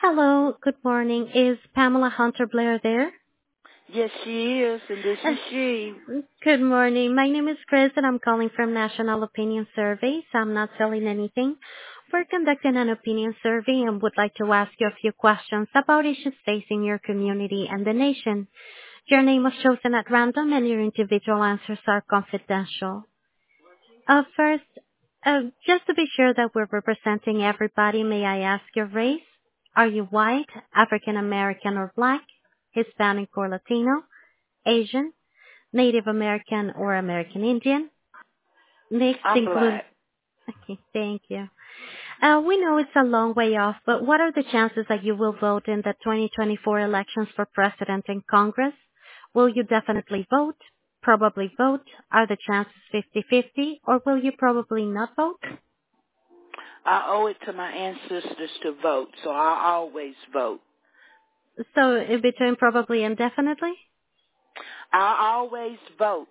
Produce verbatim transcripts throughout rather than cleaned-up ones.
Hello, good morning. Is Pamela Hunter Blair there? Yes, she is, and this Uh, is she. Good morning. My name is Chris, and I'm calling from National Opinion Survey, so I'm not selling anything. We're conducting an opinion survey and would like to ask you a few questions about issues facing your community and the nation. Your name was chosen at random, and your individual answers are confidential. Uh, First, uh, just to be sure that we're representing everybody, may I ask your race? Are you white, African American or black, Hispanic or Latino, Asian, Native American or American Indian? Mixed I'm include. black. Okay, thank you. Uh, we know it's a long way off, but what are the chances that you will vote in the twenty twenty-four elections for president and Congress? Will you definitely vote? Probably vote? Are the chances fifty-fifty? Or will you probably not vote? I owe it to my ancestors to vote, so I always vote. So in between probably and definitely? I always vote.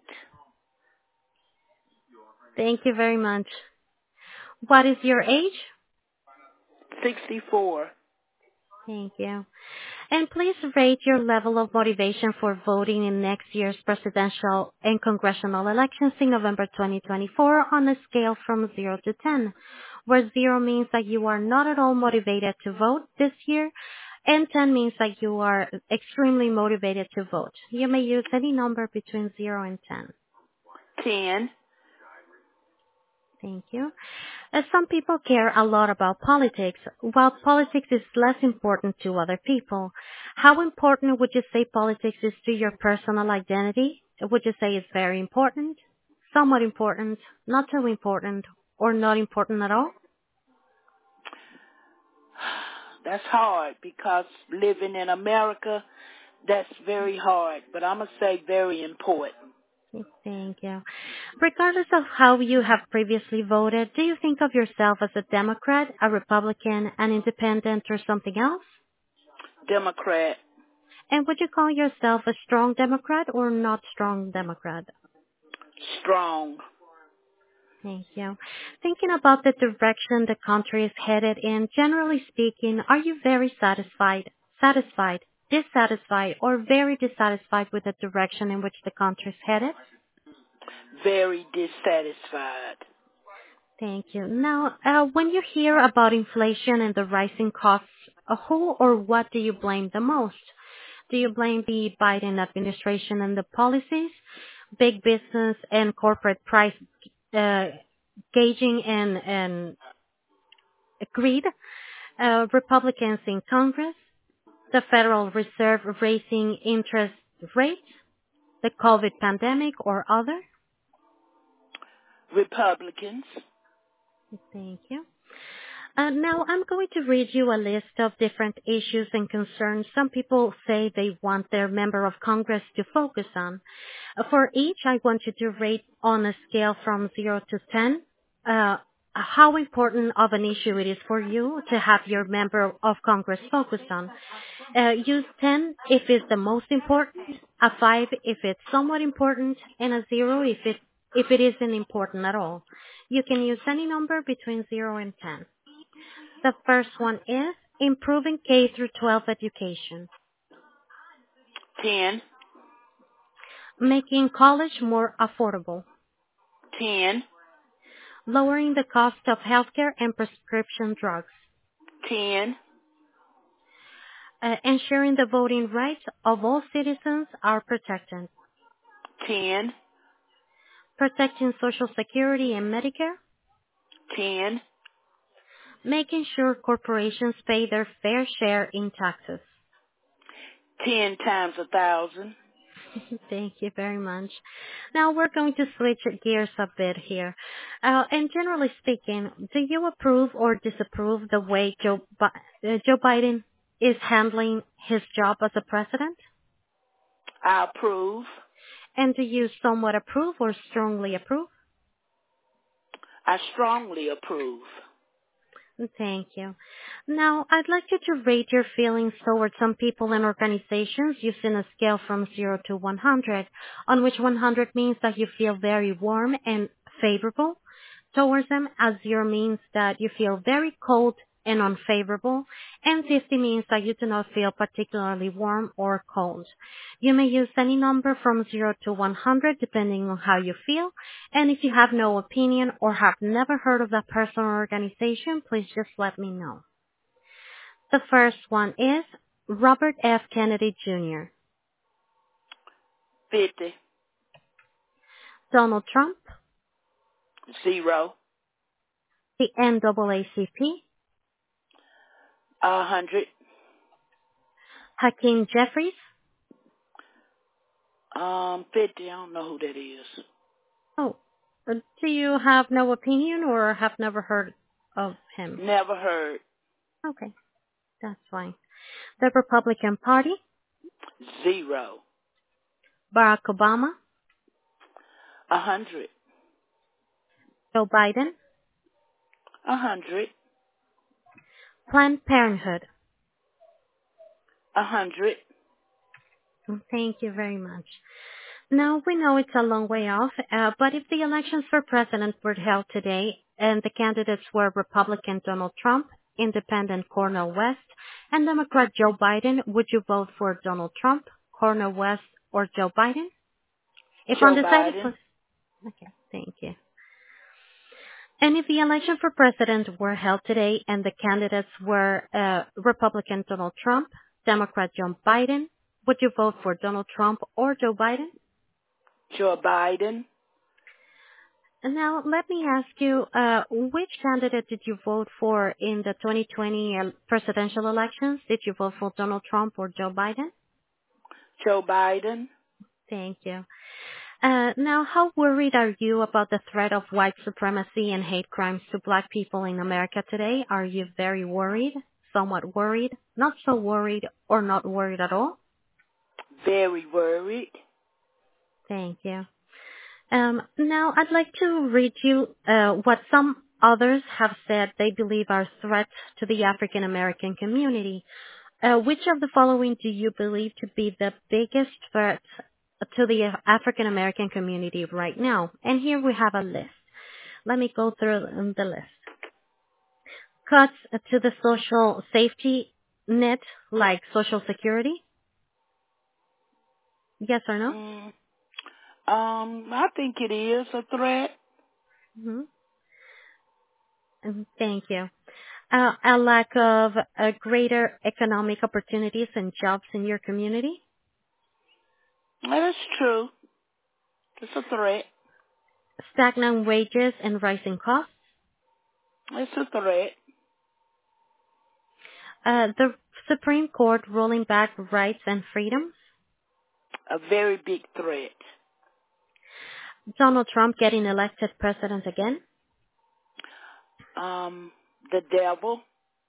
Thank you very much. What is your age? sixty-four. Thank you. And please rate your level of motivation for voting in next year's presidential and congressional elections in November twenty twenty-four on a scale from zero to ten, where zero means that you are not at all motivated to vote this year, and ten means that you are extremely motivated to vote. You may use any number between zero and ten. ten. Thank you. As some people care a lot about politics, while politics is less important to other people. How important would you say politics is to your personal identity? Would you say it's very important, somewhat important, not so important, or not important at all? That's hard because living in America, that's very hard. But I'm going to say very important. Thank you. Regardless of how you have previously voted, do you think of yourself as a Democrat, a Republican, an independent, or something else? Democrat. And would you call yourself a strong Democrat or not strong Democrat? Strong. Thank you. Thinking about the direction the country is headed in, generally speaking, are you very satisfied, satisfied, dissatisfied, or very dissatisfied with the direction in which the country is headed? Very dissatisfied. Thank you. Now, uh, when you hear about inflation and the rising costs, uh, who or what do you blame the most? Do you blame the Biden administration and the policies, big business and corporate price uh, gauging and, and greed, uh, Republicans in Congress, the Federal Reserve raising interest rates, the COVID pandemic, or other? Republicans. Thank you. Uh, now I'm going to read you a list of different issues and concerns some people say they want their member of Congress to focus on. Uh, for each, I want you to rate on a scale from zero to ten uh, how important of an issue it is for you to have your member of Congress focus on. Uh, use ten if it's the most important, a five if it's somewhat important, and a zero if it if it isn't important at all. You can use any number between zero and ten. The first one is improving K through twelve education, ten. making college more affordable, ten. lowering the cost of healthcare and prescription drugs, ten. uh, ensuring the voting rights of all citizens are protected, ten. protecting Social Security and Medicare, ten. making sure corporations pay their fair share in taxes. ten times a thousand. Thank you very much. Now we're going to switch gears a bit here. Uh, and generally speaking, do you approve or disapprove the way Joe, Bi- uh, Joe Biden is handling his job as a president? I approve. And do you somewhat approve or strongly approve? I strongly approve. Thank you. Now, I'd like you to rate your feelings towards some people and organizations using a scale from zero to one hundred, on which one hundred means that you feel very warm and favorable towards them, as zero means that you feel very cold and unfavorable, and fifty means that you do not feel particularly warm or cold. You may use any number from zero to one hundred depending on how you feel, and if you have no opinion or have never heard of that person or organization, please just let me know. The first one is Robert F. Kennedy Junior fifty. Donald Trump, Zero. the N double A C P, A hundred. Hakeem Jeffries. Um, fifty. I don't know who that is. Oh, uh, do you have no opinion or have never heard of him? Never heard. Okay, that's fine. The Republican Party, Zero. Barack Obama, A hundred. Joe Biden, A hundred. Planned Parenthood. A hundred. Thank you very much. Now, we know it's a long way off, uh, but if the elections for president were held today and the candidates were Republican Donald Trump, Independent Cornel West, and Democrat Joe Biden, would you vote for Donald Trump, Cornel West, or Joe Biden? If Joe undecided, Biden. okay, thank you. And if the election for president were held today and the candidates were uh, Republican Donald Trump, Democrat Joe Biden, would you vote for Donald Trump or Joe Biden? Joe Biden. And now let me ask you, uh, which candidate did you vote for in the twenty twenty presidential elections? Did you vote for Donald Trump or Joe Biden? Joe Biden. Thank you. Uh, now, how worried are you about the threat of white supremacy and hate crimes to black people in America today? Are you very worried, somewhat worried, not so worried, or not worried at all? Very worried. Thank you. Um, now, I'd like to read you uh, what some others have said they believe are threats to the African American community. Uh, which of the following do you believe to be the biggest threat to the African American community right now? And here we have a list. Let me go through the list. Cuts to the social safety net, like Social Security. Yes or no? Mm, um, I think it is a threat. Mm-hmm. Thank you. Uh, a lack of uh, greater economic opportunities and jobs in your community. That's true. It's a threat. Stagnant wages and rising costs. It's a threat. Uh, the Supreme Court rolling back rights and freedoms. A very big threat. Donald Trump getting elected president again. Um, the devil.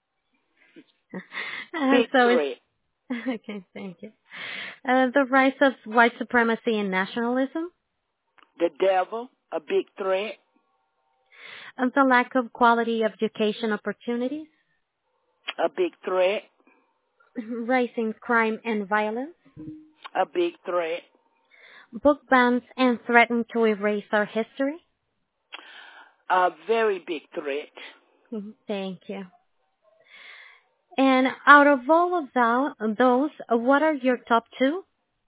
Uh, Big so threat. it's, okay, thank you. Uh, the rise of white supremacy and nationalism. The devil. A big threat. And the lack of quality education opportunities. A big threat. Rising crime and violence. A big threat. Book bans and threaten to erase our history. A very big threat. Thank you. And out of all of that, those, what are your top two?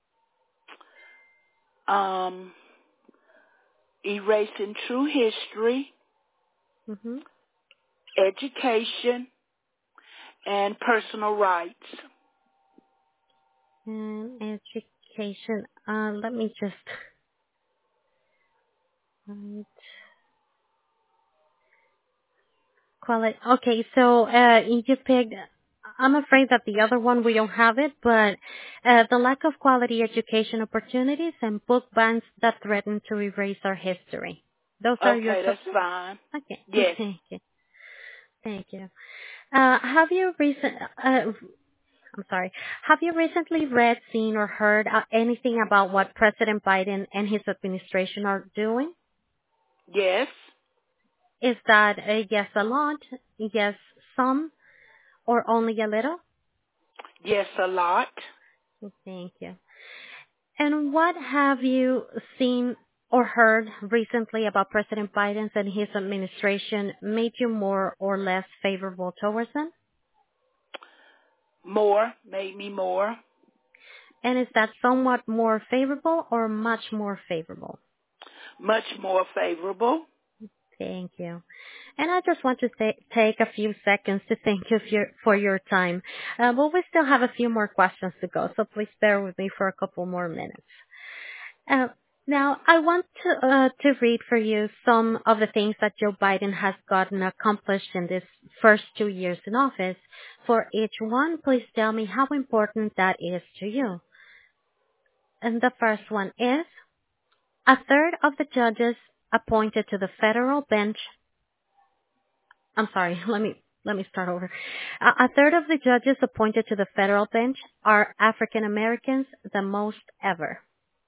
Um, erasing true history, Mm-hmm. education, and personal rights. And education. Uh, let me just. Right. Quality. Okay, so uh, you picked. I'm afraid that the other one we don't have it, but uh, the lack of quality education opportunities and book bans that threaten to erase our history. Those are your Okay, top that's fine. Okay. Yes. Thank you. Thank you. Uh, have you recent? Uh, I'm sorry. Have you recently read, seen, or heard uh, anything about what President Biden and his administration are doing? Yes. Is that a yes a lot, yes some, or only a little? Yes, a lot. Thank you. And what have you seen or heard recently about President Biden and his administration made you more or less favorable towards them? More, made me more. And is that somewhat more favorable or much more favorable? Much more favorable. Thank you. And I just want to th- take a few seconds to thank you for your, for your time. Uh, but we still have a few more questions to go, so please bear with me for a couple more minutes. Uh, now, I want to, uh, to read for you some of the things that Joe Biden has gotten accomplished in this first two years in office. For each one, please tell me how important that is to you. And the first one is, a third of the judges appointed to the federal bench I'm sorry, let me let me start over. A, a third of the judges appointed to the federal bench are African Americans, the most ever.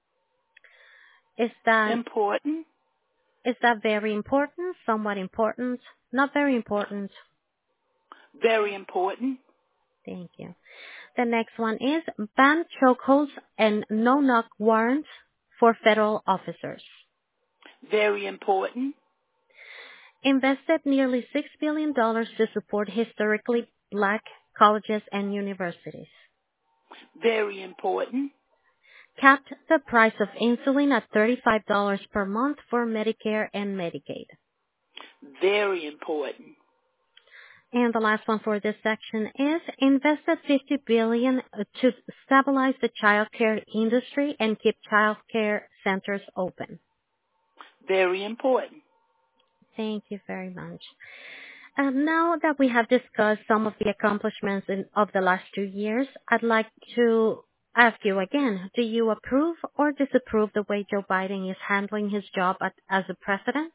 Is that important? Is that very important? Somewhat important? Not very important? Very important. Thank you. The next one is ban chokeholds and no-knock warrants for federal officers. Very important. Invested nearly six billion dollars to support historically black colleges and universities. Very important. Capped the price of insulin at thirty-five dollars per month for Medicare and Medicaid. Very important. And the last one for this section is invested fifty billion dollars to stabilize the child care industry and keep child care centers open. Very important. Thank you very much. Um, now that we have discussed some of the accomplishments in, of the last two years, I'd like to ask you again, do you approve or disapprove the way Joe Biden is handling his job at, as a president?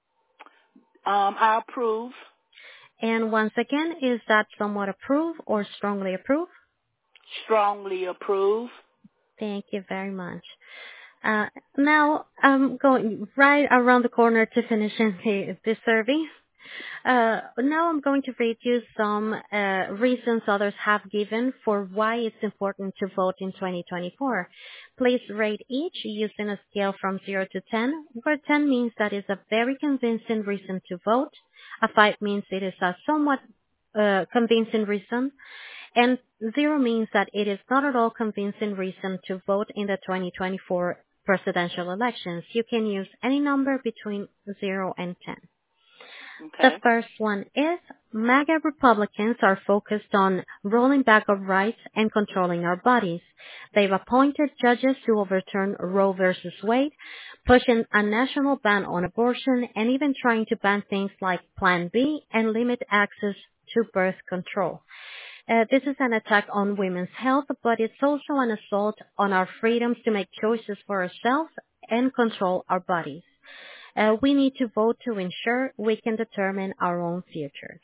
Um, I approve. And once again, is that somewhat approve or strongly approve? Strongly approve. Thank you very much. Uh, now I'm going right around the corner to finishing the, the survey. Uh, now I'm going to read you some uh, reasons others have given for why it's important to vote in twenty twenty-four. Please rate each using a scale from zero to ten, where ten means that is a very convincing reason to vote, a five means it is a somewhat uh, convincing reason, and zero means that it is not at all convincing reason to vote in the twenty twenty-four presidential elections. You can use any number between zero and ten. Okay. The first one is MAGA Republicans are focused on rolling back our rights and controlling our bodies. They've appointed judges to overturn Roe versus Wade, pushing a national ban on abortion, and even trying to ban things like Plan B and limit access to birth control. Uh, this is an attack on women's health, but it's also an assault on our freedoms to make choices for ourselves and control our bodies. Uh, we need to vote to ensure we can determine our own futures.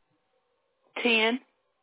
ten.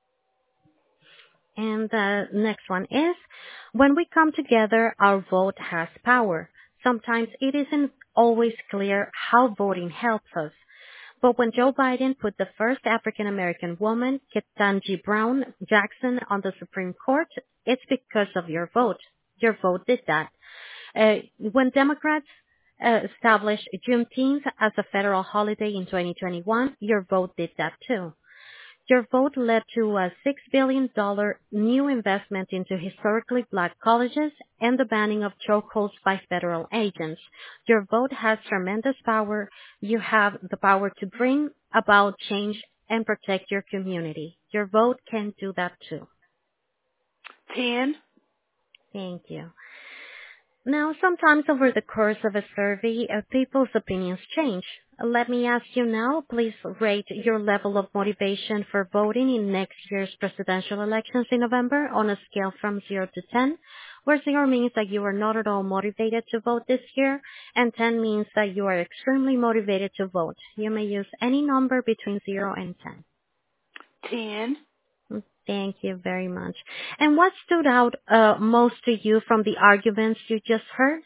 And the next one is, when we come together, our vote has power. Sometimes it isn't always clear how voting helps us. But when Joe Biden put the first African-American woman, Ketanji Brown Jackson, on the Supreme Court, it's because of your vote. Your vote did that. Uh, when Democrats uh, established Juneteenth as a federal holiday in twenty twenty-one, your vote did that too. Your vote led to a six billion dollars new investment into historically black colleges and the banning of chokeholds by federal agents. Your vote has tremendous power. You have the power to bring about change and protect your community. Your vote can do that too. ten. Thank you. Now, sometimes over the course of a survey, uh, people's opinions change. Let me ask you now, please rate your level of motivation for voting in next year's presidential elections in November on a scale from zero to ten, where zero means that you are not at all motivated to vote this year, and ten means that you are extremely motivated to vote. You may use any number between zero and ten. ten. Thank you very much. And what stood out uh, most to you from the arguments you just heard?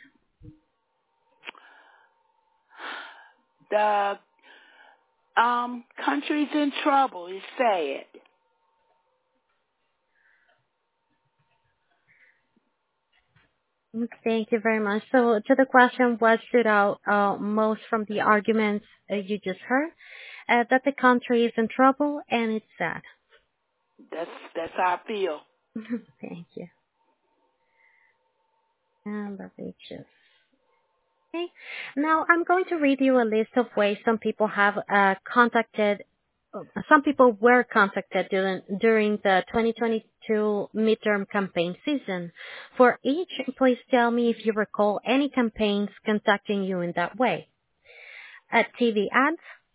The um, country's in trouble. It's sad. Thank you very much. So to the question, what stood out uh, most from the arguments uh, you just heard? Uh, that the country is in trouble and it's sad. That's that's how I feel. Thank you. And let me just... Okay. Now I'm going to read you a list of ways some people have uh, contacted, uh, some people were contacted during, during the twenty twenty-two midterm campaign season. For each, please tell me if you recall any campaigns contacting you in that way. Uh, T V ads,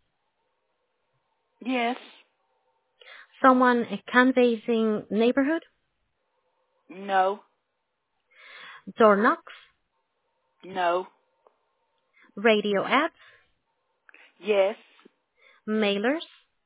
Yes. someone canvassing neighborhood, No. door knocks, No. radio ads, Yes. mailers,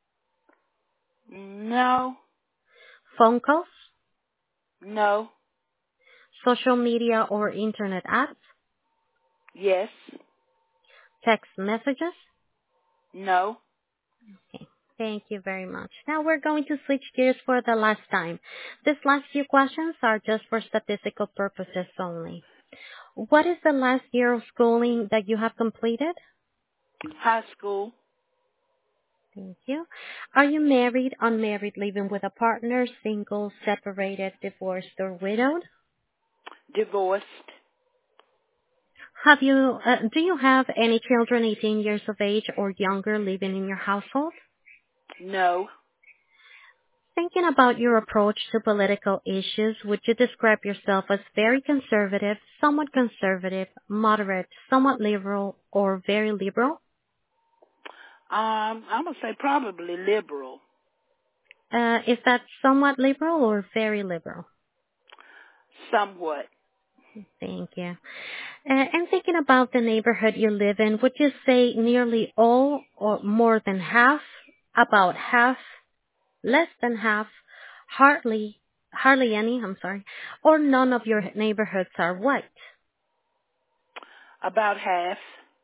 No. phone calls, No. social media or internet ads, Yes. text messages. No. Okay, thank you very much. Now we're going to switch gears for the last time. These last few questions are just for statistical purposes only. What is the last year of schooling that you have completed? High school. Thank you. Are you married, unmarried, living with a partner, single, separated, divorced, or widowed? Divorced. Have you, uh, do you have any children eighteen years of age or younger living in your household? No. Thinking about your approach to political issues, would you describe yourself as very conservative, somewhat conservative, moderate, somewhat liberal, or very liberal? Um, I'm gonna say probably liberal. Uh, is that somewhat liberal or very liberal? Somewhat. Thank you. Uh, and thinking about the neighborhood you live in, would you say nearly all or more than half, about half, less than half, hardly, hardly any, I'm sorry, or none of your neighborhoods are white? About half.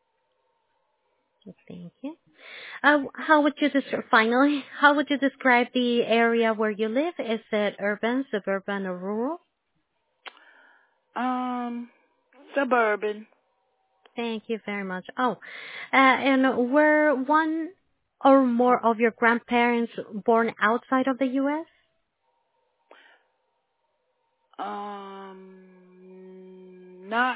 Thank you. Uh, how would you describe, finally, how would you describe the area where you live? Is it urban, suburban, or rural? Um, suburban. Thank you very much. Oh, uh, and were one or more of your grandparents born outside of the U S? Um, not.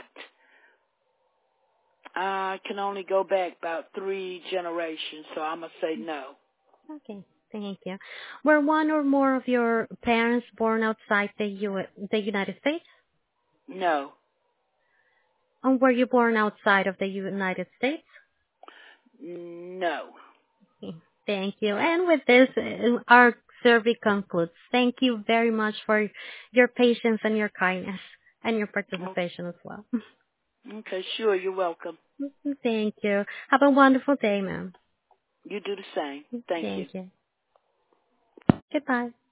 I can only go back about three generations, so I'm gonna say no. Okay, thank you. Were one or more of your parents born outside the U the United States? No. And were you born outside of the United States? No. Okay, thank you. And with this, uh, our survey concludes. Thank you very much for your patience and your kindness and your participation as well. Okay, sure, you're welcome. Thank you. Have a wonderful day, ma'am. You do the same. Thank you. Thank you. Goodbye.